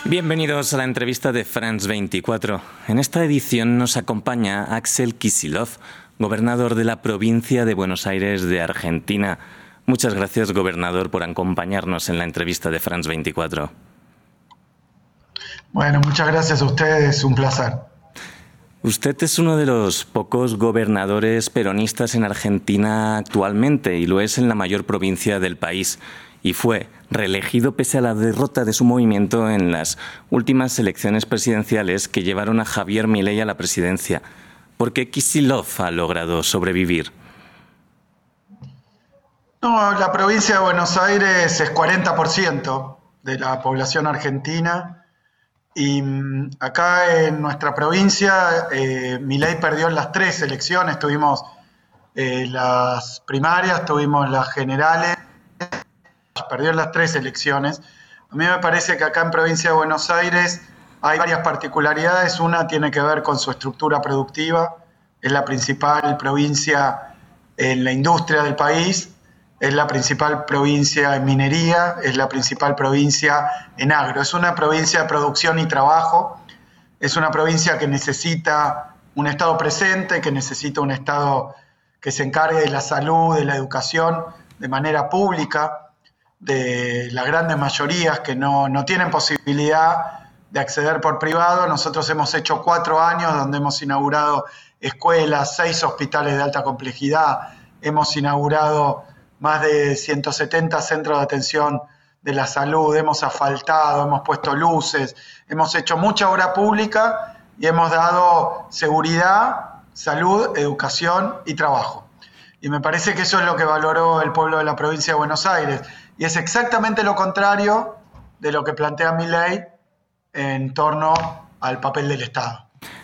Bienvenidos a la entrevista de France 24. En esta edición nos acompaña Axel Kicillof, gobernador de la provincia de Buenos Aires de Argentina. Muchas gracias, gobernador, por acompañarnos en la entrevista de France 24. Bueno, muchas gracias a ustedes, un placer. Usted es uno de los pocos gobernadores peronistas en Argentina actualmente y lo es en la mayor provincia del país. Y fue reelegido pese a la derrota de su movimiento en las últimas elecciones presidenciales que llevaron a Javier Milei a la presidencia. ¿Por qué Kicillof ha logrado sobrevivir? No, la provincia de Buenos Aires es 40% de la población argentina y acá en nuestra provincia Milei perdió en las 3 elecciones. Tuvimos las primarias, tuvimos las generales, perdió en las 3 elecciones. A mí me parece que acá en provincia de Buenos Aires hay varias particularidades. Una tiene que ver con su estructura productiva, es la principal provincia en la industria del país, es la principal provincia en minería, es la principal provincia en agro. Es una provincia de producción y trabajo, es una provincia que necesita un Estado presente, que necesita un Estado que se encargue de la salud, de la educación de manera pública, de las grandes mayorías que no tienen posibilidad de acceder por privado. Nosotros hemos hecho 4 años donde hemos inaugurado escuelas, 6 hospitales de alta complejidad, hemos inaugurado más de 170 centros de atención de la salud, hemos asfaltado, hemos puesto luces, hemos hecho mucha obra pública y hemos dado seguridad, salud, educación y trabajo. Y me parece que eso es lo que valoró el pueblo de la provincia de Buenos Aires. Y es exactamente lo contrario de lo que plantea Milei en torno al papel del Estado.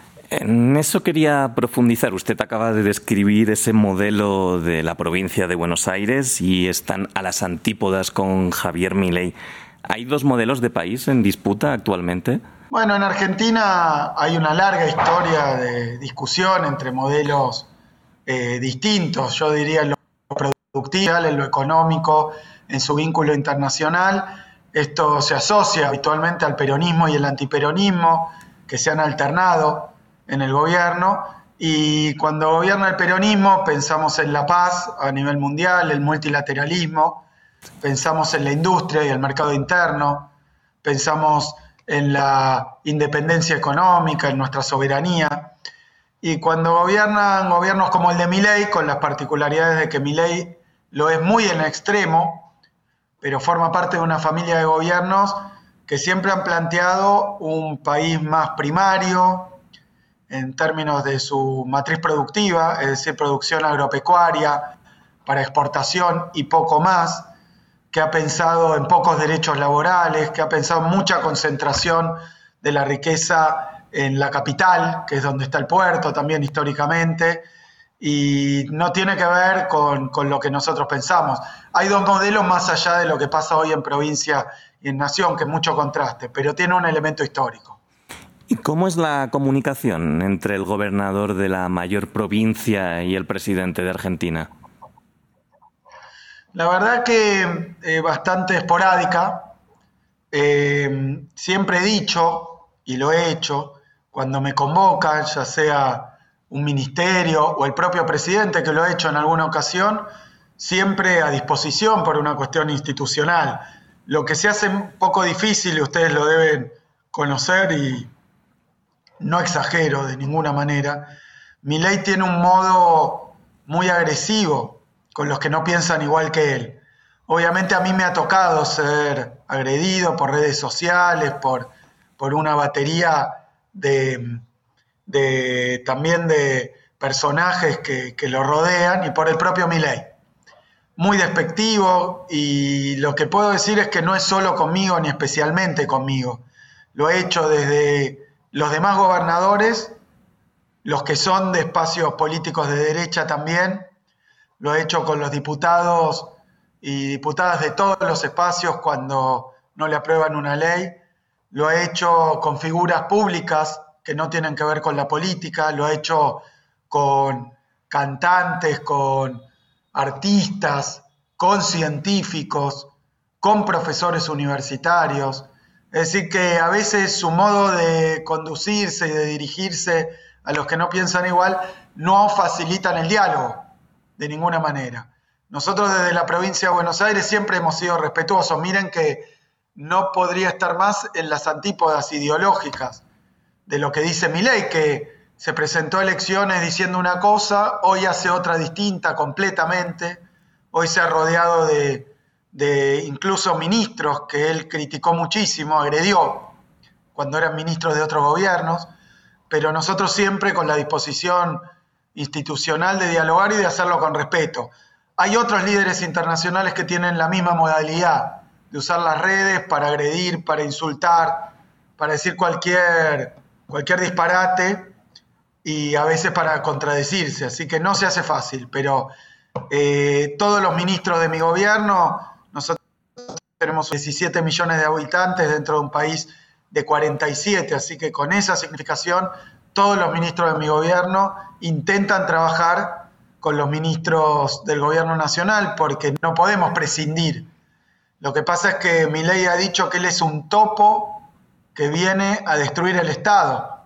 En eso quería profundizar. Usted acaba de describir ese modelo de la provincia de Buenos Aires y están a las antípodas con Javier Milei. ¿Hay 2 modelos de país en disputa actualmente? Bueno, en Argentina hay una larga historia de discusión entre modelos distintos. Yo diría en lo productivo, en lo económico, en su vínculo internacional. Esto se asocia habitualmente al peronismo y el antiperonismo que se han alternado en el gobierno, y cuando gobierna el peronismo pensamos en la paz a nivel mundial, el multilateralismo, pensamos en la industria y el mercado interno, pensamos en la independencia económica, en nuestra soberanía. Y cuando gobiernan gobiernos como el de Milei, con las particularidades de que Milei lo es muy en extremo, pero forma parte de una familia de gobiernos que siempre han planteado un país más primario en términos de su matriz productiva, es decir, producción agropecuaria para exportación y poco más, que ha pensado en pocos derechos laborales, que ha pensado en mucha concentración de la riqueza en la capital, que es donde está el puerto también históricamente, y no tiene que ver con lo que nosotros pensamos. Hay 2 modelos más allá de lo que pasa hoy en provincia y en nación, que es mucho contraste, pero tiene un elemento histórico. ¿Y cómo es la comunicación entre el gobernador de la mayor provincia y el presidente de Argentina? La verdad que bastante esporádica. Siempre he dicho, y lo he hecho, cuando me convocan, ya sea un ministerio o el propio presidente, que lo ha hecho en alguna ocasión, siempre a disposición por una cuestión institucional. Lo que se hace un poco difícil, y ustedes lo deben conocer, y no exagero de ninguna manera, Milei tiene un modo muy agresivo con los que no piensan igual que él. Obviamente a mí me ha tocado ser agredido por redes sociales, por una batería también de personajes que lo rodean, y por el propio Milei. Muy despectivo, y lo que puedo decir es que no es solo conmigo ni especialmente conmigo. Lo he hecho desde los demás gobernadores, los que son de espacios políticos de derecha también. Lo he hecho con los diputados y diputadas de todos los espacios cuando no le aprueban una ley. Lo he hecho con figuras públicas que no tienen que ver con la política. Lo he hecho con cantantes, con artistas, con científicos, con profesores universitarios. Es decir, que a veces su modo de conducirse y de dirigirse a los que no piensan igual no facilitan el diálogo de ninguna manera. Nosotros desde la provincia de Buenos Aires siempre hemos sido respetuosos. Miren que no podría estar más en las antípodas ideológicas de lo que dice Milei, que se presentó a elecciones diciendo una cosa, hoy hace otra distinta completamente, hoy se ha rodeado de incluso ministros que él criticó muchísimo, agredió cuando eran ministros de otros gobiernos, pero nosotros siempre con la disposición institucional de dialogar y de hacerlo con respeto. Hay otros líderes internacionales que tienen la misma modalidad de usar las redes para agredir, para insultar, para decir cualquier disparate y a veces para contradecirse, así que no se hace fácil, pero todos los ministros de mi gobierno, nosotros tenemos 17 millones de habitantes dentro de un país de 47, así que con esa significación todos los ministros de mi gobierno intentan trabajar con los ministros del gobierno nacional porque no podemos prescindir. Lo que pasa es que Milei ha dicho que él es un topo que viene a destruir el Estado.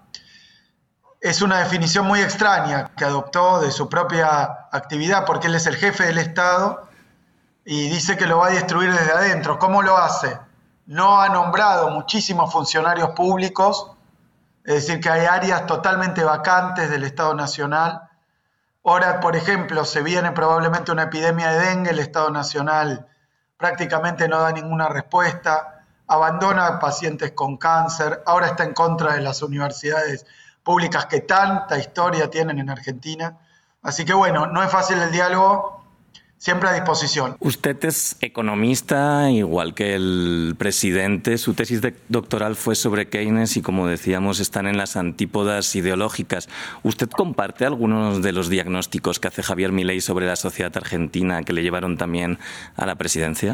Es una definición muy extraña que adoptó de su propia actividad porque él es el jefe del Estado y dice que lo va a destruir desde adentro. ¿Cómo lo hace? No ha nombrado muchísimos funcionarios públicos, es decir, que hay áreas totalmente vacantes del Estado Nacional. Ahora, por ejemplo, se viene probablemente una epidemia de dengue, el Estado Nacional prácticamente no da ninguna respuesta, abandona a pacientes con cáncer, ahora está en contra de las universidades públicas que tanta historia tienen en Argentina. Así que bueno, no es fácil el diálogo, siempre a disposición. Usted es economista, igual que el presidente. Su tesis doctoral fue sobre Keynes y, como decíamos, están en las antípodas ideológicas. ¿Usted comparte algunos de los diagnósticos que hace Javier Milei sobre la sociedad argentina que le llevaron también a la presidencia?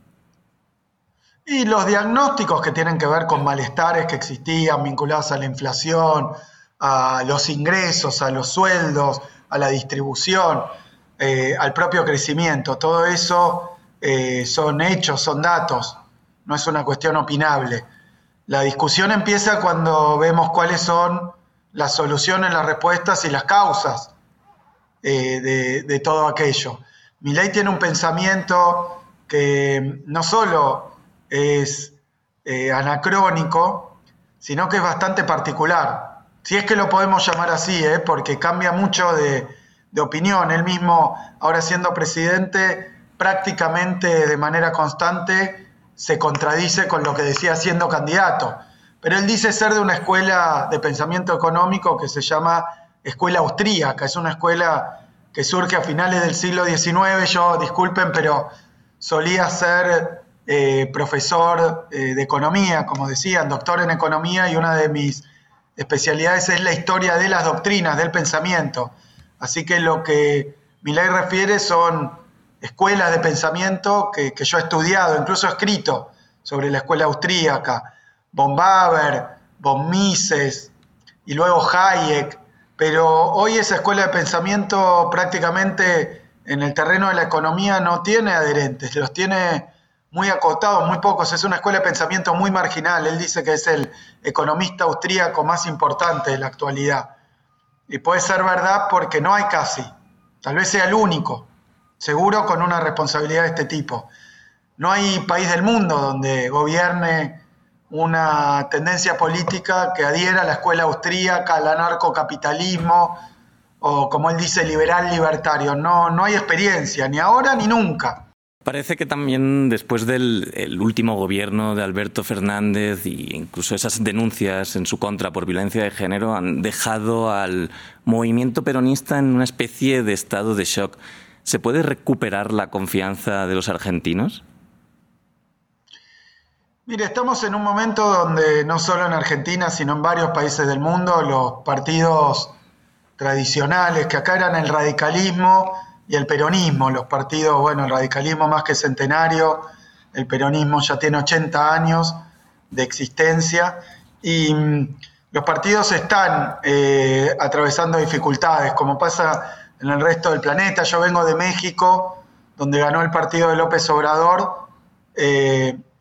Y los diagnósticos que tienen que ver con malestares que existían vinculados a la inflación, a los ingresos, a los sueldos, a la distribución, al propio crecimiento. Todo eso son hechos, son datos, no es una cuestión opinable. La discusión empieza cuando vemos cuáles son las soluciones, las respuestas y las causas de todo aquello. Milei tiene un pensamiento que no solo es anacrónico, sino que es bastante particular. Si es que lo podemos llamar así, porque cambia mucho de opinión. Él mismo, ahora siendo presidente, prácticamente de manera constante se contradice con lo que decía siendo candidato. Pero él dice ser de una escuela de pensamiento económico que se llama escuela austríaca. Es una escuela que surge a finales del siglo XIX. Yo, disculpen, pero solía ser profesor de economía, como decían, doctor en economía, y una de mis especialidades es la historia de las doctrinas, del pensamiento. Así que lo que Milei refiere son escuelas de pensamiento que yo he estudiado, incluso he escrito sobre la escuela austríaca, von Baber, von Mises y luego Hayek, pero hoy esa escuela de pensamiento prácticamente en el terreno de la economía no tiene adherentes, los tiene muy acotados, muy pocos. Es una escuela de pensamiento muy marginal. Él dice que es el economista austríaco más importante de la actualidad. Y puede ser verdad porque no hay casi. Tal vez sea el único, seguro con una responsabilidad de este tipo. No hay país del mundo donde gobierne una tendencia política que adhiera a la escuela austríaca, al anarcocapitalismo, o como él dice, liberal libertario. No hay experiencia, ni ahora ni nunca. Parece que también después del último gobierno de Alberto Fernández e incluso esas denuncias en su contra por violencia de género han dejado al movimiento peronista en una especie de estado de shock. ¿Se puede recuperar la confianza de los argentinos? Mire, estamos en un momento donde no solo en Argentina, sino en varios países del mundo, los partidos tradicionales, que acá eran el radicalismo y el peronismo, los partidos, bueno, el radicalismo más que centenario, el peronismo ya tiene 80 años de existencia y los partidos están atravesando dificultades, como pasa en el resto del planeta. Yo vengo de México, donde ganó el partido de López Obrador,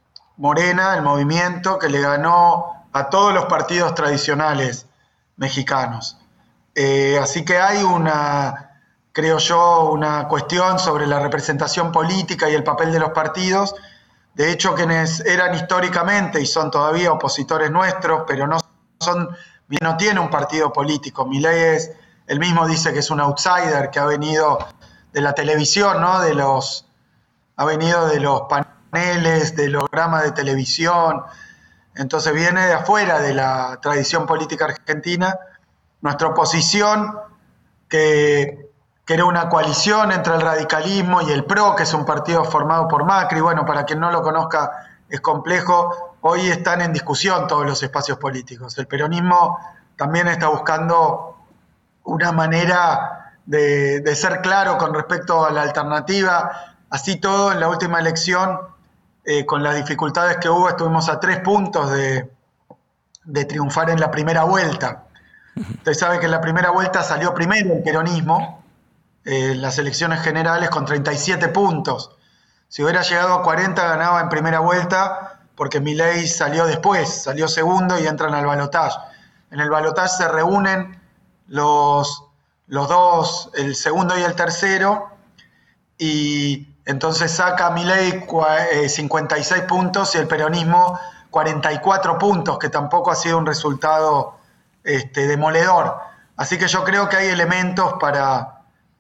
Morena, el movimiento que le ganó a todos los partidos tradicionales mexicanos. Así que hay creo yo, una cuestión sobre la representación política y el papel de los partidos. De hecho, quienes eran históricamente y son todavía opositores nuestros, pero no tiene un partido político. Milei él mismo dice que es un outsider, que ha venido de la televisión, ¿no? Ha venido de los paneles, de los programas de televisión. Entonces viene de afuera de la tradición política argentina. Nuestra oposición, que era una coalición entre el radicalismo y el PRO, que es un partido formado por Macri. Bueno, para quien no lo conozca es complejo. Hoy están en discusión todos los espacios políticos. El peronismo también está buscando una manera de ser claro con respecto a la alternativa. Así todo, en la última elección, con las dificultades que hubo, estuvimos a 3 puntos de triunfar en la primera vuelta. Usted sabe que en la primera vuelta salió primero el peronismo, las elecciones generales, con 37 puntos. Si hubiera llegado a 40, ganaba en primera vuelta, porque Milei salió después, salió segundo y entran al balotaje. En el balotaje se reúnen los dos, el segundo y el tercero, y entonces saca Milei 56 puntos y el peronismo 44 puntos, que tampoco ha sido un resultado demoledor. Así que yo creo que hay elementos para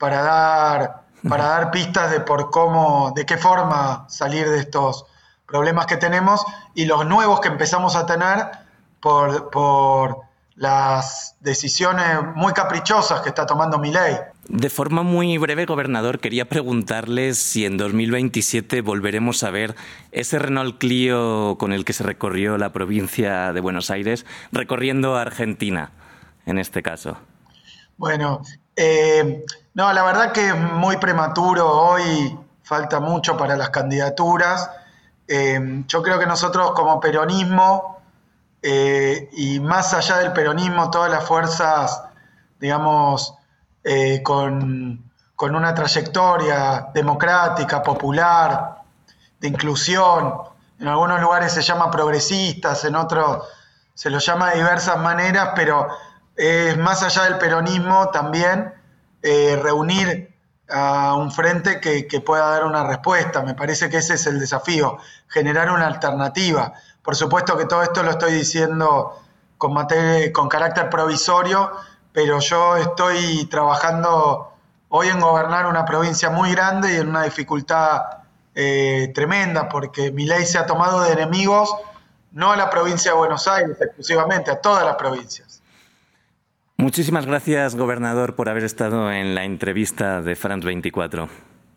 dar pistas de qué forma salir de estos problemas que tenemos y los nuevos que empezamos a tener por las decisiones muy caprichosas que está tomando Milei. De forma muy breve, gobernador, quería preguntarle si en 2027 volveremos a ver ese Renault Clio con el que se recorrió la provincia de Buenos Aires, recorriendo Argentina, en este caso. Bueno, no, la verdad que es muy prematuro hoy, falta mucho para las candidaturas. Yo creo que nosotros como peronismo, y más allá del peronismo, todas las fuerzas, digamos, con una trayectoria democrática, popular, de inclusión, en algunos lugares se llama progresistas, en otros se los llama de diversas maneras, pero más allá del peronismo también reunir a un frente que pueda dar una respuesta. Me parece que ese es el desafío, generar una alternativa. Por supuesto que todo esto lo estoy diciendo con carácter provisorio, pero yo estoy trabajando hoy en gobernar una provincia muy grande y en una dificultad tremenda, porque Milei se ha tomado de enemigos no a la provincia de Buenos Aires exclusivamente, a todas las provincias. Muchísimas gracias, gobernador, por haber estado en la entrevista de France 24.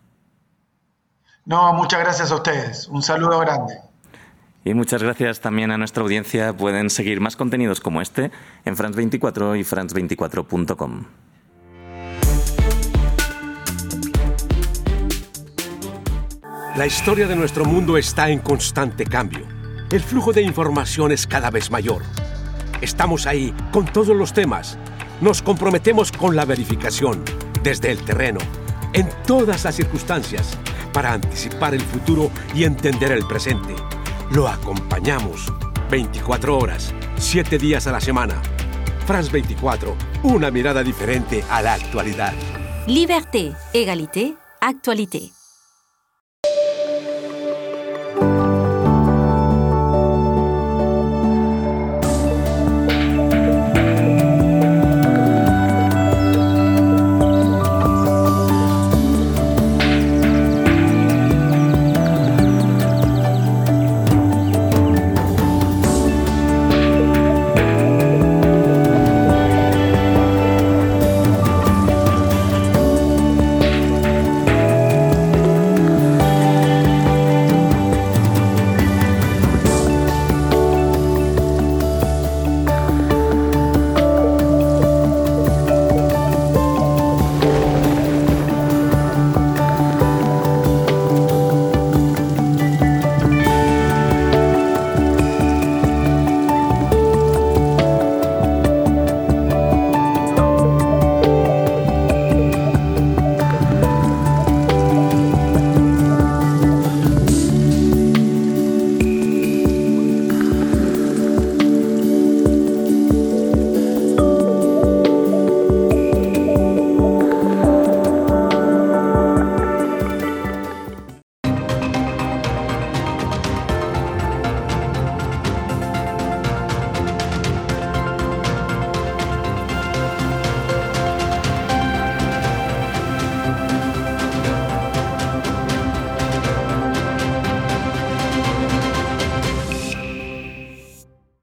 No, muchas gracias a ustedes. Un saludo grande. Y muchas gracias también a nuestra audiencia. Pueden seguir más contenidos como este en France 24 y france24.com. La historia de nuestro mundo está en constante cambio. El flujo de información es cada vez mayor. Estamos ahí con todos los temas. Nos comprometemos con la verificación, desde el terreno, en todas las circunstancias, para anticipar el futuro y entender el presente. Lo acompañamos 24 horas, 7 días a la semana. France 24, una mirada diferente a la actualidad. Liberté, égalité, actualité.